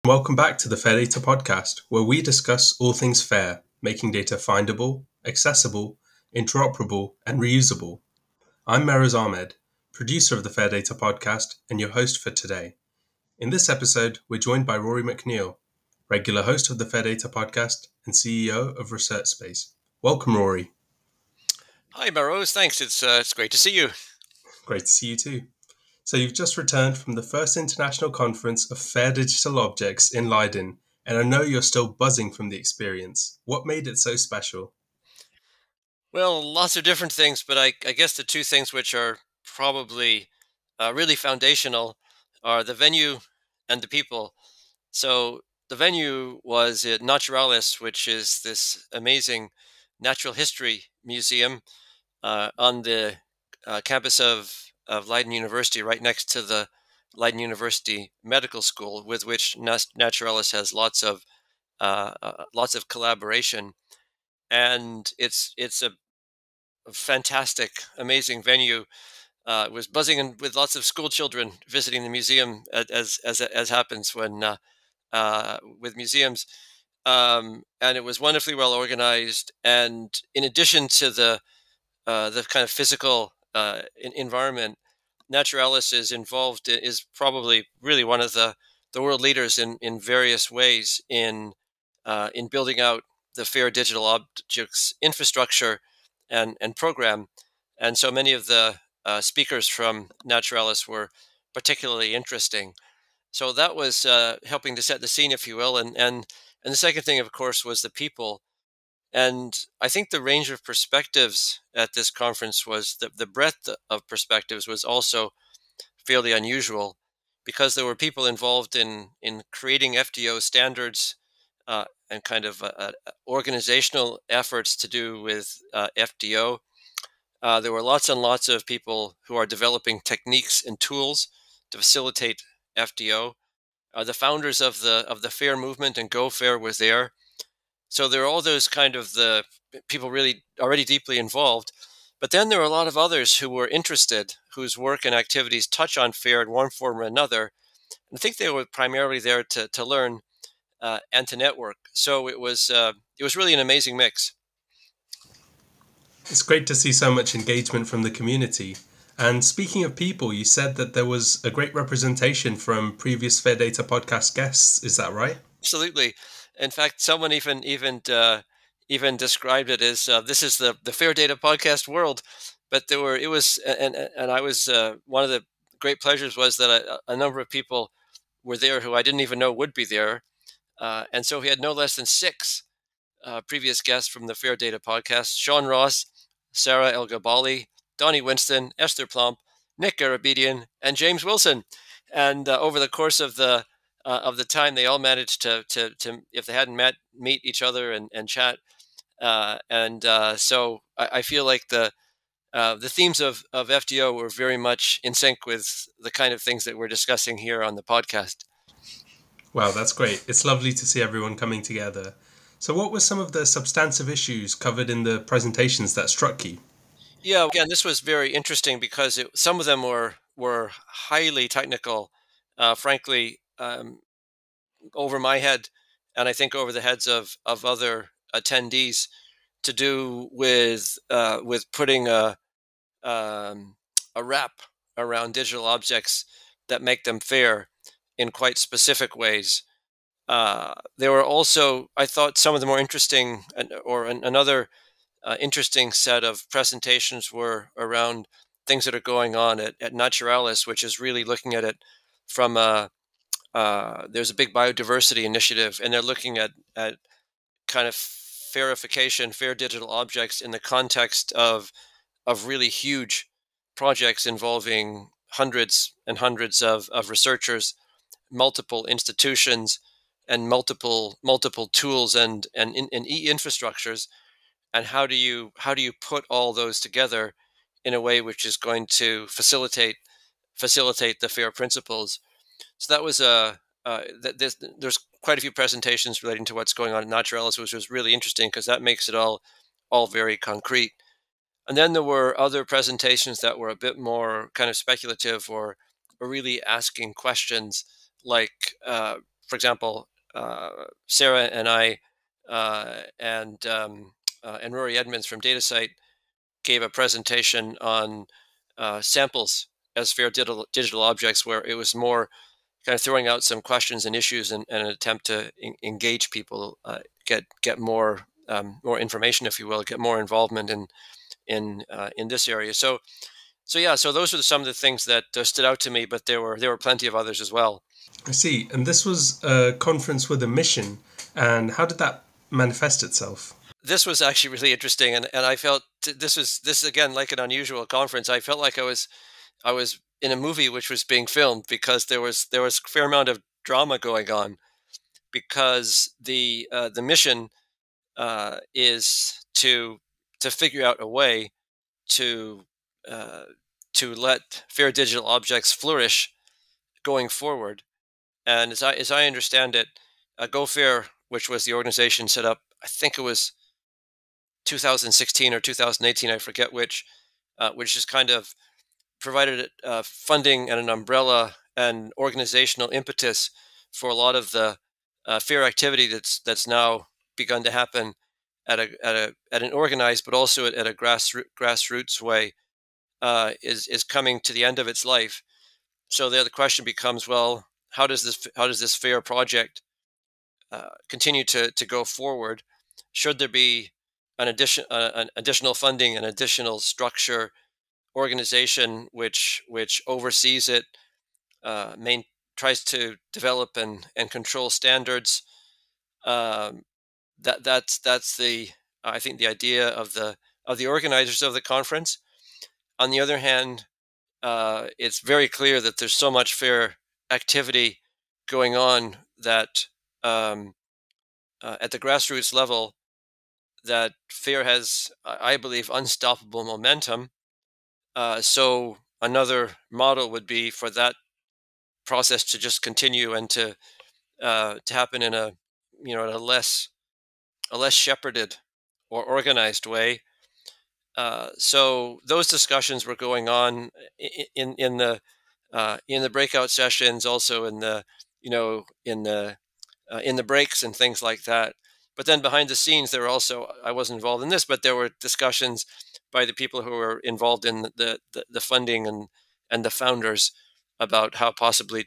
Welcome back to the Fair Data Podcast, where we discuss all things fair, making data findable, accessible, interoperable, and reusable. I'm Mehrez Ahmed, producer of the Fair Data Podcast and your host for today. In this episode, we're joined by Rory McNeil, regular host of the Fair Data Podcast and CEO of ResearchSpace. Welcome, Rory. Hi, Mehrez. Thanks. It's great to see you. Great to see you too. So you've just returned from the first international conference of Fair Digital Objects in Leiden, and I know you're still buzzing from the experience. What made it so special? Well, lots of different things, but I guess the two things which are probably really foundational are the venue and the people. So the venue was at Naturalis, which is this amazing natural history museum on the campus of Leiden University, right next to the Leiden University Medical School, with which Naturalis has lots of collaboration. And it's a fantastic, amazing venue. It was buzzing with lots of school children visiting the museum, as happens when with museums. And it was wonderfully well organized. And in addition to the kind of physical environment, Naturalis is probably really one of the world leaders in various ways in building out the Fair Digital Objects infrastructure and program. And so many of the speakers from Naturalis were particularly interesting. So that was helping to set the scene, if you will. And the second thing, of course, was the people. And I think the range of perspectives at this conference was the breadth of perspectives was also fairly unusual, because there were people involved in creating FDO standards and kind of organizational efforts to do with FDO. There were lots and lots of people who are developing techniques and tools to facilitate FDO. The founders of the FAIR movement and Go Fair was there. So there are all those kind of the people really already deeply involved. But then there are a lot of others who were interested, whose work and activities touch on FAIR in one form or another. And I think they were primarily there to learn and to network. So it was really an amazing mix. It's great to see so much engagement from the community. And speaking of people, you said that there was a great representation from previous Fair Data Podcast guests. Is that right? Absolutely. In fact, someone even described it as this is the Fair Data Podcast world. But it was, and I was one of the great pleasures was that a number of people were there who I didn't even know would be there. And so we had no less than 6 previous guests from the Fair Data Podcast: Sean Ross, Sarah El Gabali, Donnie Winston, Esther Plump, Nick Garabedian, and James Wilson. And over the course of the time, they all managed to if they hadn't meet each other and chat. So I feel like the themes of FDO were very much in sync with the kind of things that we're discussing here on the podcast. Wow, that's great. It's lovely to see everyone coming together. So what were some of the substantive issues covered in the presentations that struck you? Yeah, again, this was very interesting because some of them were highly technical, frankly, over my head, and I think over the heads of other attendees, to do with putting a wrap around digital objects that make them fair in quite specific ways. There were also, I thought, some of the more interesting, another interesting set of presentations were around things that are going on at Naturalis, which is really looking at it from there's a big biodiversity initiative, and they're looking at kind of fairification, fair digital objects in the context of really huge projects involving hundreds and hundreds of researchers, multiple institutions, and multiple tools and e-infrastructures. And how do you put all those together in a way which is going to facilitate the FAIR principles? So that was there's quite a few presentations relating to what's going on at Naturalis, which was really interesting because that makes it all very concrete. And then there were other presentations that were a bit more kind of speculative or really asking questions like, for example, Sarah and I and Rory Edmonds from DataCite gave a presentation on samples as fair digital objects, where it was more kind of throwing out some questions and issues and an attempt to engage people, get more information, if you will, get more involvement in this area. So those are some of the things that stood out to me, but there were plenty of others as well. I see. And this was a conference with a mission. And how did that manifest itself? This was actually really interesting, and I felt this is again like an unusual conference. I felt like I was in a movie which was being filmed, because there was a fair amount of drama going on, because the mission is to figure out a way to uh, to let fair digital objects flourish going forward. And as I understand it, GoFair, which was the organization set up, I think it was 2016 or 2018, I forget which is kind of provided funding and an umbrella and organizational impetus for a lot of the fair activity that's now begun to happen at an organized, but also at a grassroots way, is coming to the end of its life. So the question becomes, well, how does this fair project continue to go forward? Should there be an additional funding, an additional structure, organization which oversees it, tries to develop and control standards? Um, that's the I think the idea of the organizers of the conference. On the other hand, it's very clear that there's so much fair activity going on that at the grassroots level, that fair has, I believe, unstoppable momentum. So another model would be for that process to just continue and to happen in a a less shepherded or organized way. So those discussions were going on in the breakout sessions, also in the in the breaks and things like that. But then behind the scenes, there were also, I wasn't involved in this, but there were discussions by the people who were involved in the funding and the founders about how possibly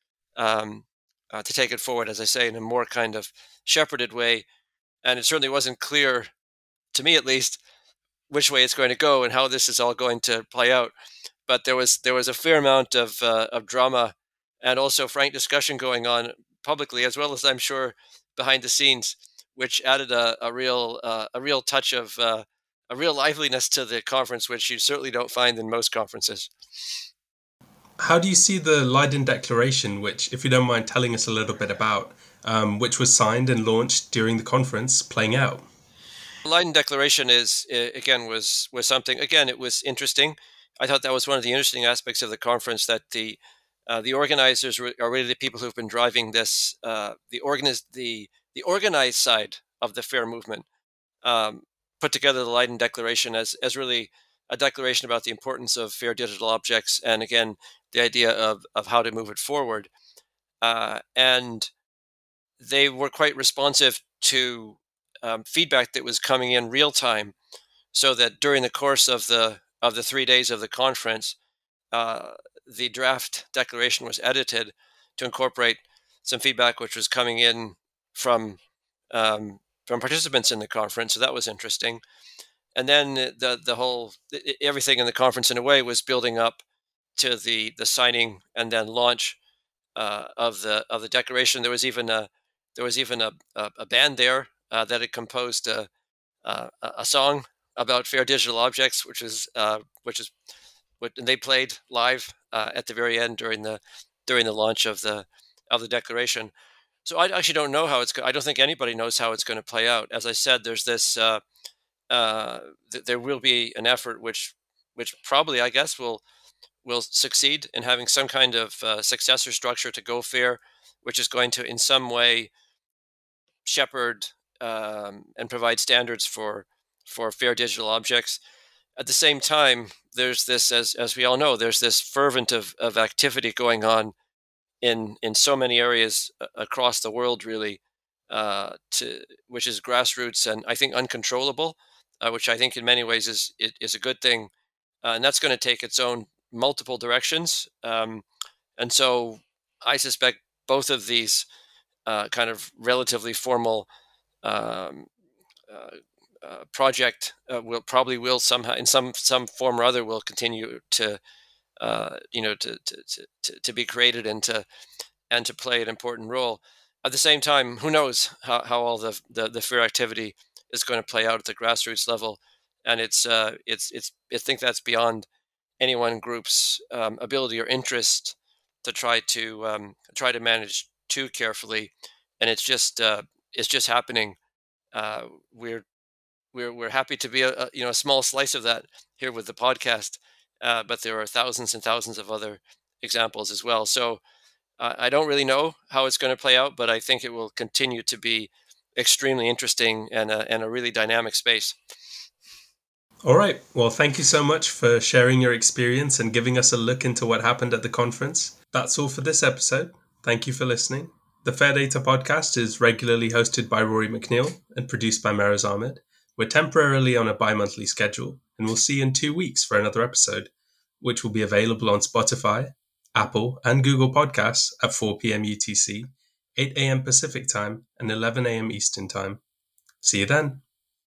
to take it forward, as I say, in a more kind of shepherded way. And it certainly wasn't clear, to me at least, which way it's going to go and how this is all going to play out. But there was a fair amount of drama and also frank discussion going on publicly, as well as, I'm sure, behind the scenes, which added a real touch of a real liveliness to the conference, which you certainly don't find in most conferences. How do you see the Leiden Declaration, which, if you don't mind telling us a little bit about, which was signed and launched during the conference, playing out? The Leiden Declaration is again was something. Again, it was interesting. I thought that was one of the interesting aspects of the conference, that the organizers are really the people who've been driving this, the organized side of the fair movement, put together the Leiden Declaration as really a declaration about the importance of fair digital objects, and again, the idea of how to move it forward. And they were quite responsive to feedback that was coming in real time, so that during the course of the 3 days of the conference, the draft declaration was edited to incorporate some feedback which was coming in from participants in the conference. So that was interesting. And then the whole everything in the conference, in a way, was building up to the signing and then launch of the declaration. There was even a band there that had composed a song about fair digital objects, which is what they played live at the very end during the launch of the declaration. So I actually don't know how I don't think anybody knows how it's going to play out. As I said, there's this. There will be an effort which probably, I guess, will succeed in having some kind of successor structure to GoFair, which is going to in some way shepherd and provide standards for fair digital objects. At the same time, there's this, as we all know, there's this fervent of activity going on in so many areas across the world, really, which is grassroots and I think uncontrollable, which I think in many ways is a good thing, and that's going to take its own multiple directions. And so I suspect both of these kind of relatively formal um, uh, project will somehow in some form or other will continue to to be created and to play an important role. At the same time, who knows how all the fair activity is going to play out at the grassroots level, and it's I think that's beyond any one group's ability or interest to try to manage too carefully, and it's just happening. Uh, we're we're happy to be a small slice of that here with the podcast, but there are thousands and thousands of other examples as well. So I don't really know how it's going to play out, but I think it will continue to be extremely interesting and a really dynamic space. All right. Well, thank you so much for sharing your experience and giving us a look into what happened at the conference. That's all for this episode. Thank you for listening. The Fair Data podcast is regularly hosted by Rory McNeil and produced by Mehrez Ahmed. We're temporarily on a bi-monthly schedule, and we'll see you in 2 weeks for another episode, which will be available on Spotify, Apple, and Google Podcasts at 4 p.m. UTC, 8 a.m. Pacific Time, and 11 a.m. Eastern Time. See you then.